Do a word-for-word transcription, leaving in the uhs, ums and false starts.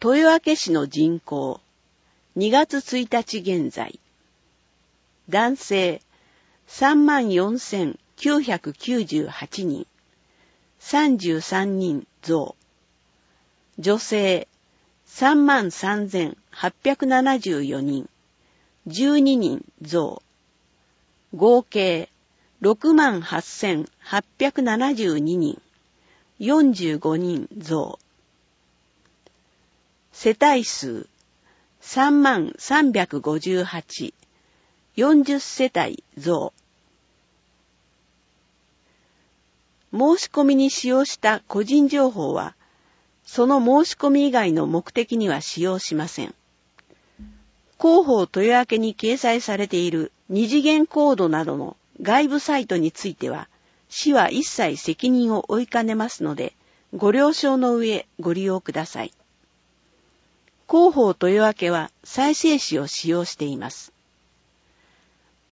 豊明市の人口、にがつついたち現在。男性、さんまんよんせんきゅうひゃくきゅうじゅうはちにん、さんじゅうさんにん増。女性、さんまんさんぜんはっぴゃくななじゅうよにん、じゅうににん増。合計、ろくまんはっせんはっぴゃくななじゅうににん、よんじゅうごにん増。世帯数、さんまんさんびゃくごじゅうはち、よんじゅっせたい増。申し込みに使用した個人情報は、その申し込み以外の目的には使用しません。広報豊明に掲載されている二次元コードなどの外部サイトについては、市は一切責任を負いかねますので、ご了承の上ご利用ください。広報豊明は再生紙を使用しています。